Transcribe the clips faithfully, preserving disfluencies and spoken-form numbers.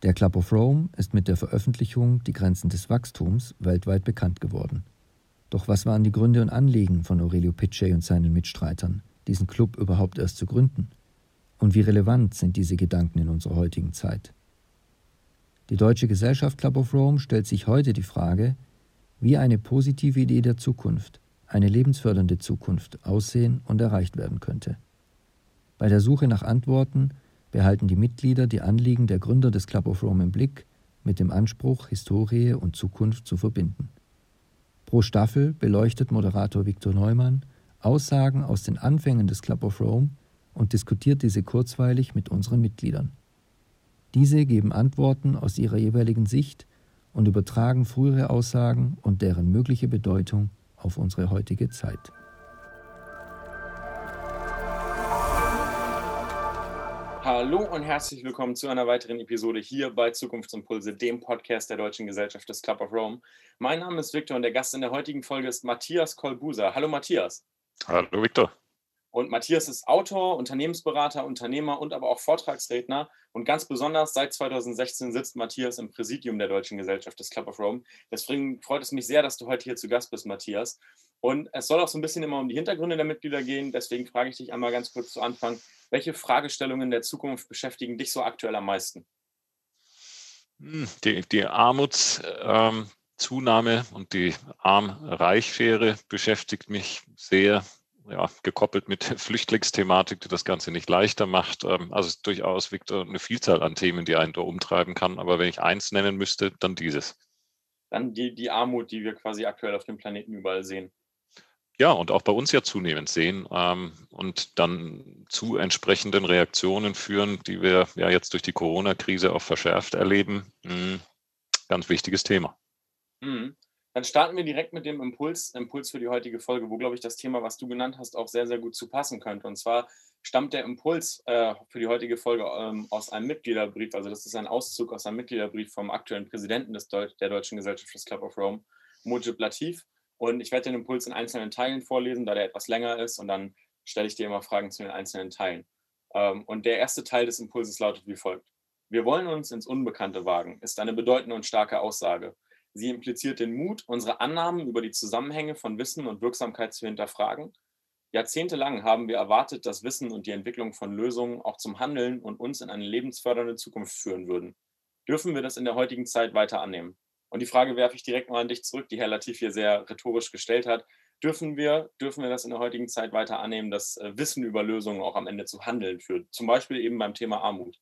Der Club of Rome ist mit der Veröffentlichung Die Grenzen des Wachstums weltweit bekannt geworden. Doch was waren die Gründe und Anliegen von Aurelio Peccei und seinen Mitstreitern, diesen Club überhaupt erst zu gründen? Und wie relevant sind diese Gedanken in unserer heutigen Zeit? Die Deutsche Gesellschaft Club of Rome stellt sich heute die Frage, wie eine positive Idee der Zukunft, eine lebensfördernde Zukunft aussehen und erreicht werden könnte. Bei der Suche nach Antworten behalten die Mitglieder die Anliegen der Gründer des Club of Rome im Blick, mit dem Anspruch, Historie und Zukunft zu verbinden. Pro Staffel beleuchtet Moderator Viktor Neumann Aussagen aus den Anfängen des Club of Rome und diskutiert diese kurzweilig mit unseren Mitgliedern. Diese geben Antworten aus ihrer jeweiligen Sicht und übertragen frühere Aussagen und deren mögliche Bedeutung auf unsere heutige Zeit. Hallo und herzlich willkommen zu einer weiteren Episode hier bei Zukunftsimpulse, dem Podcast der Deutschen Gesellschaft des Club of Rome. Mein Name ist Viktor und der Gast in der heutigen Folge ist Matthias Kolbusa. Hallo Matthias. Hallo Viktor. Und Matthias ist Autor, Unternehmensberater, Unternehmer und aber auch Vortragsredner. Und ganz besonders seit zweitausendsechzehn sitzt Matthias im Präsidium der Deutschen Gesellschaft des Club of Rome. Deswegen freut es mich sehr, dass du heute hier zu Gast bist, Matthias. Und es soll auch so ein bisschen immer um die Hintergründe der Mitglieder gehen. Deswegen frage ich dich einmal ganz kurz zu Anfang, welche Fragestellungen der Zukunft beschäftigen dich so aktuell am meisten? Die, die Armutszunahme ähm, und die Arm-Reich-Schere beschäftigt mich sehr, ja, gekoppelt mit Flüchtlingsthematik, die das Ganze nicht leichter macht. Ähm, also es ist durchaus, Viktor, eine Vielzahl an Themen, die einen da umtreiben kann. Aber wenn ich eins nennen müsste, dann dieses. Dann die, die Armut, die wir quasi aktuell auf dem Planeten überall sehen. Ja, und auch bei uns ja zunehmend sehen ähm, und dann zu entsprechenden Reaktionen führen, die wir ja jetzt durch die Corona-Krise auch verschärft erleben. Mhm. Ganz wichtiges Thema. Mhm. Dann starten wir direkt mit dem Impuls, Impuls für die heutige Folge, wo, glaube ich, das Thema, was du genannt hast, auch sehr, sehr gut zu passen könnte. Und zwar stammt der Impuls äh, für die heutige Folge ähm, aus einem Mitgliederbrief. Also das ist ein Auszug aus einem Mitgliederbrief vom aktuellen Präsidenten des Deu- der Deutschen Gesellschaft des Club of Rome, Mujib Latif. Und ich werde den Impuls in einzelnen Teilen vorlesen, da der etwas länger ist. Und dann stelle ich dir immer Fragen zu den einzelnen Teilen. Ähm, und der erste Teil des Impulses lautet wie folgt. Wir wollen uns ins Unbekannte wagen, ist eine bedeutende und starke Aussage. Sie impliziert den Mut, unsere Annahmen über die Zusammenhänge von Wissen und Wirksamkeit zu hinterfragen. Jahrzehntelang haben wir erwartet, dass Wissen und die Entwicklung von Lösungen auch zum Handeln und uns in eine lebensfördernde Zukunft führen würden. Dürfen wir das in der heutigen Zeit weiter annehmen? Und die Frage werfe ich direkt mal an dich zurück, die Herr Latif hier sehr rhetorisch gestellt hat. Dürfen wir, dürfen wir das in der heutigen Zeit weiter annehmen, dass Wissen über Lösungen auch am Ende zu Handeln führt? Zum Beispiel eben beim Thema Armut.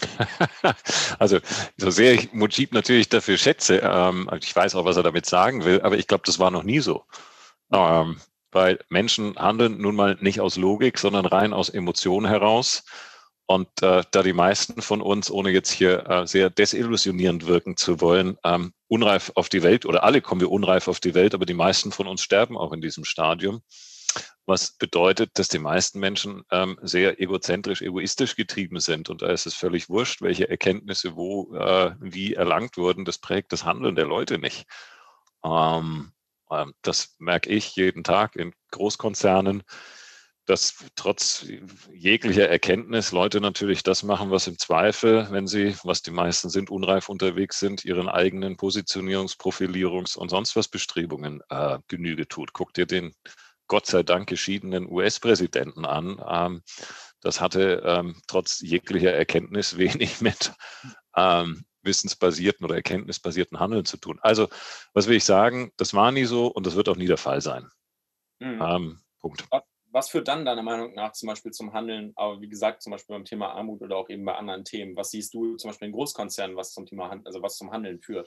Also, so sehr ich Mujib natürlich dafür schätze, ähm, ich weiß auch, was er damit sagen will, aber ich glaube, das war noch nie so. Ähm, weil Menschen handeln nun mal nicht aus Logik, sondern rein aus Emotionen heraus. Und äh, da die meisten von uns, ohne jetzt hier äh, sehr desillusionierend wirken zu wollen, ähm, unreif auf die Welt, oder alle kommen wir unreif auf die Welt, aber die meisten von uns sterben auch in diesem Stadium. Was bedeutet, dass die meisten Menschen ähm, sehr egozentrisch, egoistisch getrieben sind. Und da ist es völlig wurscht, welche Erkenntnisse wo, äh, wie erlangt wurden. Das prägt das Handeln der Leute nicht. Ähm, ähm, das merke ich jeden Tag in Großkonzernen, dass trotz jeglicher Erkenntnis Leute natürlich das machen, was im Zweifel, wenn sie, was die meisten sind, unreif unterwegs sind, ihren eigenen Positionierungs-, Profilierungs- und sonst was Bestrebungen äh, Genüge tut. Guck dir den Gott sei Dank geschiedenen U S-Präsidenten an. Ähm, das hatte ähm, trotz jeglicher Erkenntnis wenig mit ähm, wissensbasierten oder erkenntnisbasierten Handeln zu tun. Also, was will ich sagen? Das war nie so und das wird auch nie der Fall sein. Mhm. Ähm, Punkt. Was führt dann deiner Meinung nach zum Beispiel zum Handeln, aber wie gesagt, zum Beispiel beim Thema Armut oder auch eben bei anderen Themen? Was siehst du zum Beispiel in Großkonzernen, was zum Thema, also was zum Handeln führt?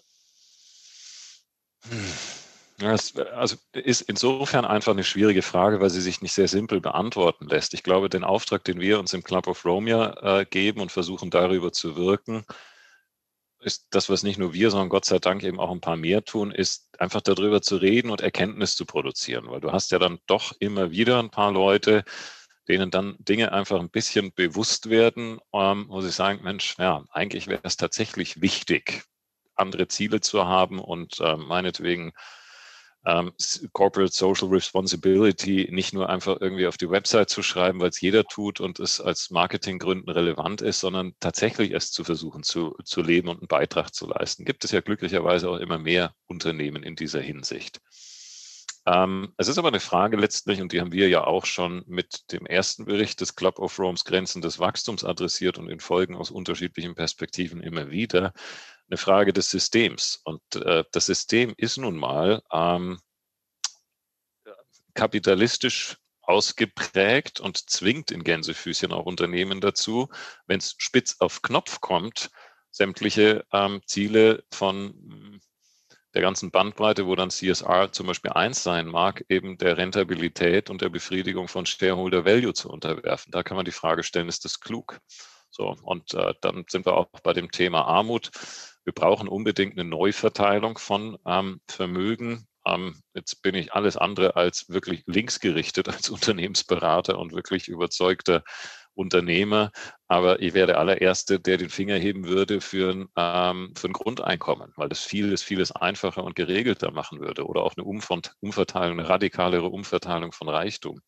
Das also ist insofern einfach eine schwierige Frage, weil sie sich nicht sehr simpel beantworten lässt. Ich glaube, den Auftrag, den wir uns im Club of Rome ja äh, geben und versuchen darüber zu wirken, ist das, was nicht nur wir, sondern Gott sei Dank eben auch ein paar mehr tun, ist einfach darüber zu reden und Erkenntnis zu produzieren. Weil du hast ja dann doch immer wieder ein paar Leute, denen dann Dinge einfach ein bisschen bewusst werden, ähm, wo sie sagen, Mensch, ja, eigentlich wäre es tatsächlich wichtig, andere Ziele zu haben und äh, meinetwegen ähm, Corporate Social Responsibility nicht nur einfach irgendwie auf die Website zu schreiben, weil es jeder tut und es als Marketinggründen relevant ist, sondern tatsächlich es zu versuchen zu, zu leben und einen Beitrag zu leisten. Gibt es ja glücklicherweise auch immer mehr Unternehmen in dieser Hinsicht. Ähm, es ist aber eine Frage letztlich, und die haben wir ja auch schon mit dem ersten Bericht des Club of Rome's Grenzen des Wachstums adressiert und in Folgen aus unterschiedlichen Perspektiven immer wieder, eine Frage des Systems. Und äh, das System ist nun mal ähm, kapitalistisch ausgeprägt und zwingt in Gänsefüßchen auch Unternehmen dazu, wenn es spitz auf Knopf kommt, sämtliche ähm, Ziele von der ganzen Bandbreite, wo dann C S R zum Beispiel eins sein mag, eben der Rentabilität und der Befriedigung von Shareholder Value zu unterwerfen. Da kann man die Frage stellen, ist das klug? So, und äh, dann sind wir auch bei dem Thema Armut. Wir brauchen unbedingt eine Neuverteilung von ähm, Vermögen. Ähm, jetzt bin ich alles andere als wirklich linksgerichtet als Unternehmensberater und wirklich überzeugter Unternehmer, aber ich wäre der allererste, der den Finger heben würde für ein, ähm, für ein Grundeinkommen, weil das vieles, vieles einfacher und geregelter machen würde oder auch eine Umverteilung, eine radikalere Umverteilung von Reichtum.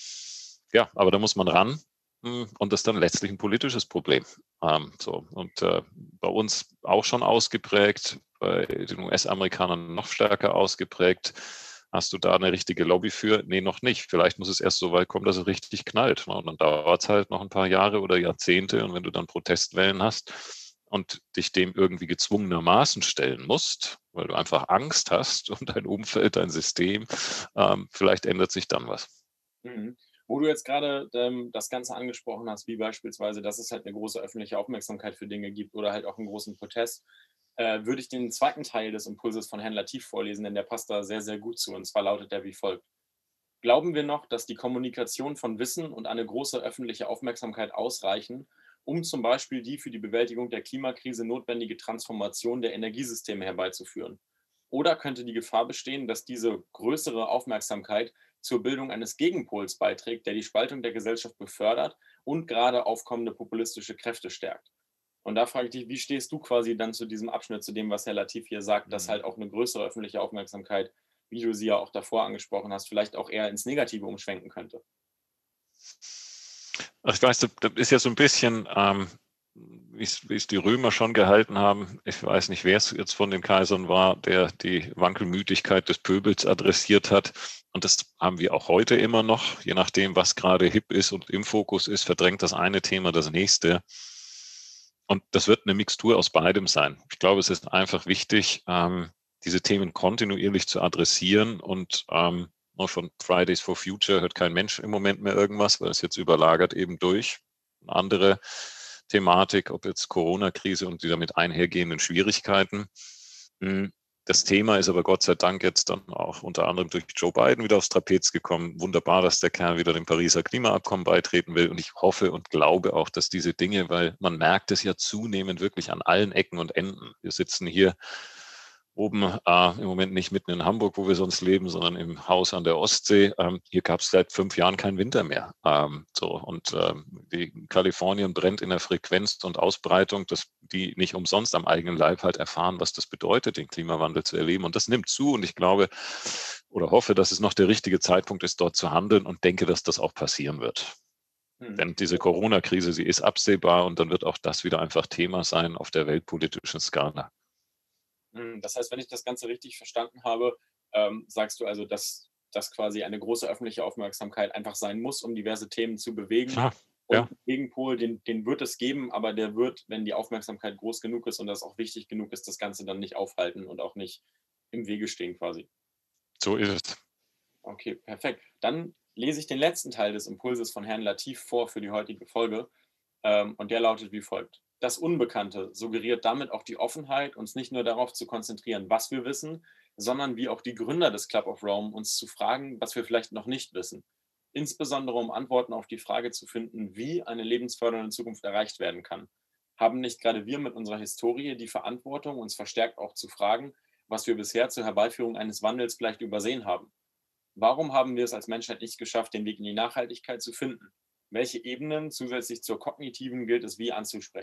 Ja, aber da muss man ran und das ist dann letztlich ein politisches Problem. Ähm, so. Und äh, bei uns auch schon ausgeprägt, bei den U S-Amerikanern noch stärker ausgeprägt. Hast du da eine richtige Lobby für? Nee, noch nicht. Vielleicht muss es erst so weit kommen, dass es richtig knallt. Und dann dauert es halt noch ein paar Jahre oder Jahrzehnte. Und wenn du dann Protestwellen hast und dich dem irgendwie gezwungenermaßen stellen musst, weil du einfach Angst hast um dein Umfeld, dein System, ähm, vielleicht ändert sich dann was. Mhm. Wo du jetzt gerade ähm, das Ganze angesprochen hast, wie beispielsweise, dass es halt eine große öffentliche Aufmerksamkeit für Dinge gibt oder halt auch einen großen Protest, äh, würde ich den zweiten Teil des Impulses von Herrn Latif vorlesen, denn der passt da sehr, sehr gut zu. Und zwar lautet er wie folgt. Glauben wir noch, dass die Kommunikation von Wissen und eine große öffentliche Aufmerksamkeit ausreichen, um zum Beispiel die für die Bewältigung der Klimakrise notwendige Transformation der Energiesysteme herbeizuführen? Oder könnte die Gefahr bestehen, dass diese größere Aufmerksamkeit zur Bildung eines Gegenpols beiträgt, der die Spaltung der Gesellschaft befördert und gerade aufkommende populistische Kräfte stärkt? Und da frage ich dich, wie stehst du quasi dann zu diesem Abschnitt, zu dem, was Herr Latif hier sagt, dass halt auch eine größere öffentliche Aufmerksamkeit, wie du sie ja auch davor angesprochen hast, vielleicht auch eher ins Negative umschwenken könnte? Also ich weiß, das ist ja so ein bisschen, ähm, wie es die Römer schon gehalten haben. Ich weiß nicht, wer es jetzt von den Kaisern war, der die Wankelmütigkeit des Pöbels adressiert hat. Und das haben wir auch heute immer noch. Je nachdem, was gerade hip ist und im Fokus ist, verdrängt das eine Thema das nächste. Und das wird eine Mixtur aus beidem sein. Ich glaube, es ist einfach wichtig, ähm, diese Themen kontinuierlich zu adressieren. Und ähm, von Fridays for Future hört kein Mensch im Moment mehr irgendwas, weil es jetzt überlagert eben durch eine andere Thematik, ob jetzt Corona-Krise und die damit einhergehenden Schwierigkeiten. Das Thema ist aber Gott sei Dank jetzt dann auch unter anderem durch Joe Biden wieder aufs Trapez gekommen. Wunderbar, dass der Kerl wieder dem Pariser Klimaabkommen beitreten will. Und ich hoffe und glaube auch, dass diese Dinge, weil man merkt es ja zunehmend wirklich an allen Ecken und Enden. Wir sitzen hier oben äh, im Moment nicht mitten in Hamburg, wo wir sonst leben, sondern im Haus an der Ostsee. Ähm, hier gab es seit fünf Jahren keinen Winter mehr. Ähm, so, und ähm, die Kalifornien brennt in der Frequenz und Ausbreitung, dass die nicht umsonst am eigenen Leib halt erfahren, was das bedeutet, den Klimawandel zu erleben. Und das nimmt zu. Und ich glaube oder hoffe, dass es noch der richtige Zeitpunkt ist, dort zu handeln und denke, dass das auch passieren wird. Hm. Denn diese Corona-Krise, sie ist absehbar und dann wird auch das wieder einfach Thema sein auf der weltpolitischen Skala. Das heißt, wenn ich das Ganze richtig verstanden habe, ähm, sagst du also, dass das quasi eine große öffentliche Aufmerksamkeit einfach sein muss, um diverse Themen zu bewegen. Klar, und ja. Den Gegenpol, den, den wird es geben, aber der wird, wenn die Aufmerksamkeit groß genug ist und das auch wichtig genug ist, das Ganze dann nicht aufhalten und auch nicht im Wege stehen quasi. So ist es. Okay, perfekt. Dann lese ich den letzten Teil des Impulses von Herrn Latif vor für die heutige Folge. Ähm, und der lautet wie folgt. Das Unbekannte suggeriert damit auch die Offenheit, uns nicht nur darauf zu konzentrieren, was wir wissen, sondern wie auch die Gründer des Club of Rome uns zu fragen, was wir vielleicht noch nicht wissen. Insbesondere um Antworten auf die Frage zu finden, wie eine lebensfördernde Zukunft erreicht werden kann. Haben nicht gerade wir mit unserer Historie die Verantwortung, uns verstärkt auch zu fragen, was wir bisher zur Herbeiführung eines Wandels vielleicht übersehen haben? Warum haben wir es als Menschheit nicht geschafft, den Weg in die Nachhaltigkeit zu finden? Welche Ebenen zusätzlich zur kognitiven gilt es wie anzusprechen?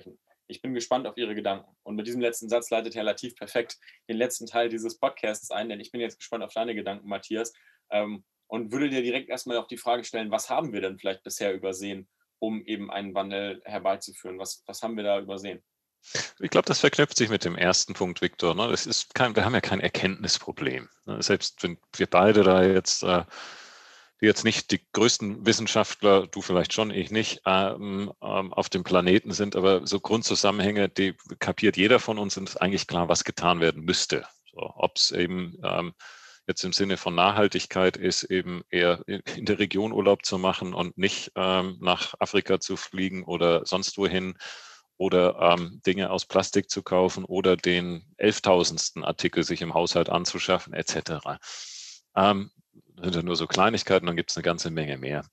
Ich bin gespannt auf Ihre Gedanken. Und mit diesem letzten Satz leitet Herr Latif perfekt den letzten Teil dieses Podcasts ein, denn ich bin jetzt gespannt auf deine Gedanken, Matthias, ähm, und würde dir direkt erstmal auch die Frage stellen, was haben wir denn vielleicht bisher übersehen, um eben einen Wandel herbeizuführen? Was, was haben wir da übersehen? Ich glaube, das verknüpft sich mit dem ersten Punkt, Viktor. Ne? Das ist kein, wir haben ja kein Erkenntnisproblem. Ne? Selbst wenn wir beide da jetzt, äh, die jetzt nicht die größten Wissenschaftler, du vielleicht schon, ich nicht, ähm, ähm, auf dem Planeten sind, aber so Grundzusammenhänge, die kapiert jeder von uns, und ist eigentlich klar, was getan werden müsste. So, ob es eben ähm, jetzt im Sinne von Nachhaltigkeit ist, eben eher in der Region Urlaub zu machen und nicht ähm, nach Afrika zu fliegen oder sonst wohin, oder ähm, Dinge aus Plastik zu kaufen oder den elftausendsten Artikel sich im Haushalt anzuschaffen, et cetera. Ähm, das sind ja nur so Kleinigkeiten, dann gibt es eine ganze Menge mehr.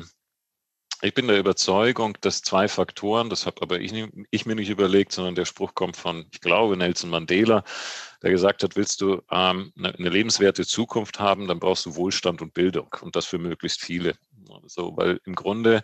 Ich bin der Überzeugung, dass zwei Faktoren, das habe aber ich, ich mir nicht überlegt, sondern der Spruch kommt von, ich glaube, Nelson Mandela, der gesagt hat, willst du ähm, eine, eine lebenswerte Zukunft haben, dann brauchst du Wohlstand und Bildung, und das für möglichst viele. So, weil im Grunde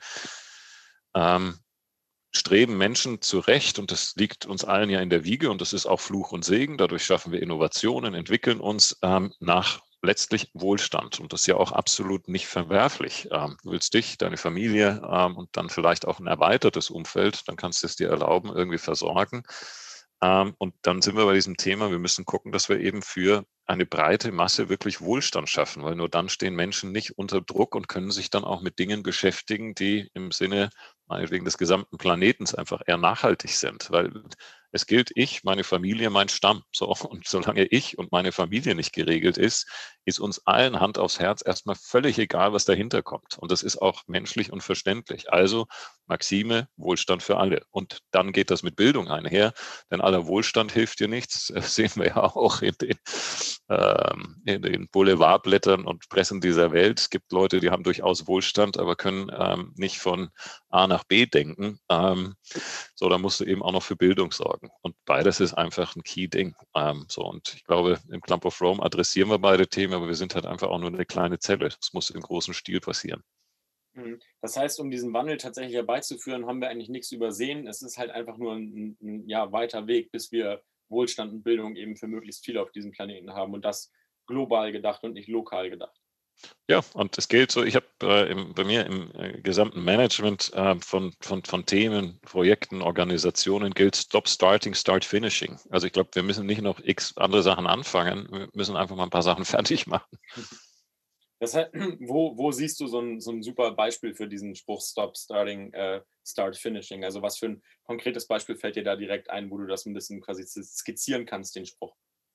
ähm, streben Menschen zurecht, und das liegt uns allen ja in der Wiege, und das ist auch Fluch und Segen. Dadurch schaffen wir Innovationen, entwickeln uns ähm, nach letztlich Wohlstand, und das ist ja auch absolut nicht verwerflich. Ähm, du willst dich, deine Familie ähm, und dann vielleicht auch ein erweitertes Umfeld, dann kannst du es dir erlauben, irgendwie versorgen. Ähm, und dann sind wir bei diesem Thema, wir müssen gucken, dass wir eben für eine breite Masse wirklich Wohlstand schaffen, weil nur dann stehen Menschen nicht unter Druck und können sich dann auch mit Dingen beschäftigen, die im Sinne meinetwegen des gesamten Planetens einfach eher nachhaltig sind, weil es gilt ich, meine Familie, mein Stamm. So, und solange ich und meine Familie nicht geregelt ist, ist uns allen Hand aufs Herz erstmal völlig egal, was dahinter kommt. Und das ist auch menschlich und verständlich. Also Maxime, Wohlstand für alle. Und dann geht das mit Bildung einher, denn aller Wohlstand hilft dir nichts. Das sehen wir ja auch in den, ähm, in den Boulevardblättern und Pressen dieser Welt. Es gibt Leute, die haben durchaus Wohlstand, aber können ähm, nicht von A nach B denken. Ähm, so, da musst du eben auch noch für Bildung sorgen. Und beides ist einfach ein Key-Ding. Ähm, so, und ich glaube, im Club of Rome adressieren wir beide Themen, aber wir sind halt einfach auch nur eine kleine Zelle. Das muss im großen Stil passieren. Das heißt, um diesen Wandel tatsächlich herbeizuführen, haben wir eigentlich nichts übersehen. Es ist halt einfach nur ein, ein ja, weiter Weg, bis wir Wohlstand und Bildung eben für möglichst viele auf diesem Planeten haben, und das global gedacht und nicht lokal gedacht. Ja, und es gilt so, ich habe äh, bei mir im äh, gesamten Management äh, von, von, von Themen, Projekten, Organisationen gilt Stop Starting, Start Finishing. Also ich glaube, wir müssen nicht noch x andere Sachen anfangen, wir müssen einfach mal ein paar Sachen fertig machen. Das heißt, wo, wo siehst du so ein, so ein super Beispiel für diesen Spruch Stop Starting, uh, Start Finishing? Also was für ein konkretes Beispiel fällt dir da direkt ein, wo du das ein bisschen quasi skizzieren kannst, den Spruch?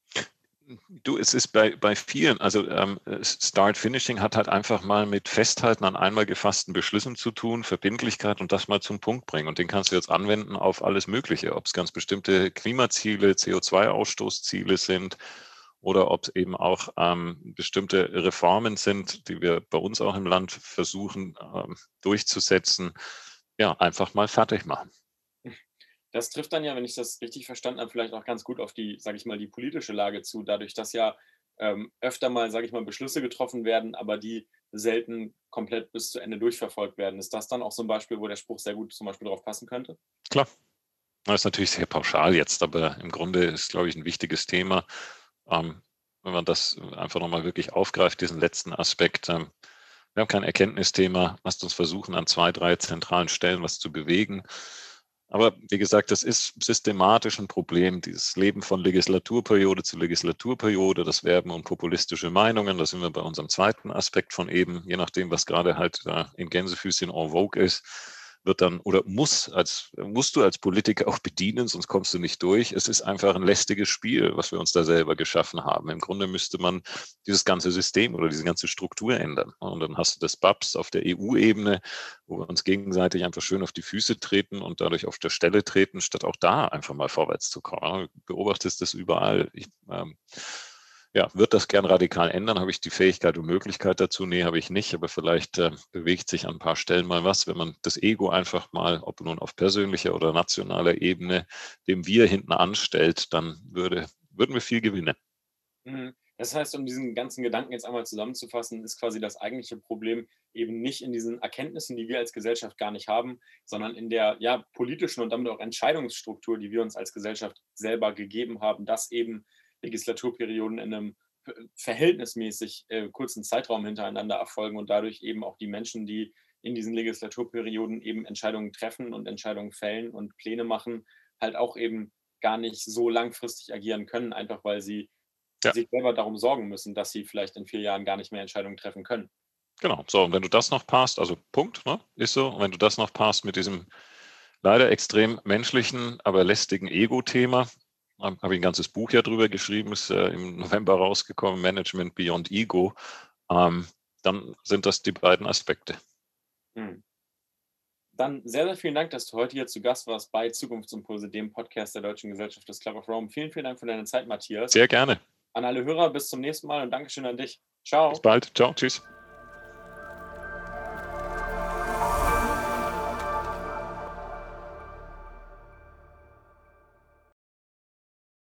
Du, es ist bei, bei vielen, also ähm, Start Finishing hat halt einfach mal mit Festhalten an einmal gefassten Beschlüssen zu tun, Verbindlichkeit, und das mal zum Punkt bringen. Und den kannst du jetzt anwenden auf alles Mögliche, ob es ganz bestimmte Klimaziele, C O zwei Ausstoßziele sind, oder ob es eben auch ähm, bestimmte Reformen sind, die wir bei uns auch im Land versuchen ähm, durchzusetzen. Ja, einfach mal fertig machen. Das trifft dann ja, wenn ich das richtig verstanden habe, vielleicht auch ganz gut auf die, sage ich mal, die politische Lage zu, dadurch, dass ja ähm, öfter mal, sage ich mal, Beschlüsse getroffen werden, aber die selten komplett bis zu Ende durchverfolgt werden. Ist das dann auch so ein Beispiel, wo der Spruch sehr gut zum Beispiel drauf passen könnte? Klar. Das ist natürlich sehr pauschal jetzt, aber im Grunde ist, glaube ich, ein wichtiges Thema. Ähm, wenn man das einfach nochmal wirklich aufgreift, diesen letzten Aspekt. Ähm, wir haben kein Erkenntnisthema. Lasst uns versuchen, an zwei, drei zentralen Stellen was zu bewegen. Aber wie gesagt, das ist systematisch ein Problem, dieses Leben von Legislaturperiode zu Legislaturperiode, das Werben um populistische Meinungen. Da sind wir bei unserem zweiten Aspekt von eben, je nachdem, was gerade halt in Gänsefüßchen en vogue ist, wird dann oder muss als musst du als Politiker auch bedienen, sonst kommst du nicht durch. Es ist einfach ein lästiges Spiel, was wir uns da selber geschaffen haben. Im Grunde müsste man dieses ganze System oder diese ganze Struktur ändern. Und dann hast du das B A P S auf der E U-Ebene, wo wir uns gegenseitig einfach schön auf die Füße treten und dadurch auf der Stelle treten, statt auch da einfach mal vorwärts zu kommen. Du beobachtest das überall. Ich, ähm, Ja, wird das gern radikal ändern? Habe ich die Fähigkeit und Möglichkeit dazu? Nee, habe ich nicht. Aber vielleicht äh, bewegt sich an ein paar Stellen mal was, wenn man das Ego einfach mal, ob nun auf persönlicher oder nationaler Ebene, dem Wir hinten anstellt, dann würde, würden wir viel gewinnen. Das heißt, um diesen ganzen Gedanken jetzt einmal zusammenzufassen, ist quasi das eigentliche Problem eben nicht in diesen Erkenntnissen, die wir als Gesellschaft gar nicht haben, sondern in der ja, politischen und damit auch Entscheidungsstruktur, die wir uns als Gesellschaft selber gegeben haben, dass eben Legislaturperioden in einem verhältnismäßig äh, kurzen Zeitraum hintereinander erfolgen und dadurch eben auch die Menschen, die in diesen Legislaturperioden eben Entscheidungen treffen und Entscheidungen fällen und Pläne machen, halt auch eben gar nicht so langfristig agieren können, einfach weil sie Ja. sich selber darum sorgen müssen, dass sie vielleicht in vier Jahren gar nicht mehr Entscheidungen treffen können. Genau, so, und wenn du das noch passt, also Punkt, ne, ist so, und wenn du das noch passt mit diesem leider extrem menschlichen, aber lästigen Ego-Thema, habe hab ich ein ganzes Buch ja drüber geschrieben, ist äh, im November rausgekommen, Management Beyond Ego, ähm, dann sind das die beiden Aspekte. Hm. Dann sehr, sehr vielen Dank, dass du heute hier zu Gast warst bei Zukunftsimpulse, dem Podcast der Deutschen Gesellschaft des Club of Rome. Vielen, vielen Dank für deine Zeit, Matthias. Sehr gerne. An alle Hörer, bis zum nächsten Mal und Dankeschön an dich. Ciao. Bis bald. Ciao. Tschüss.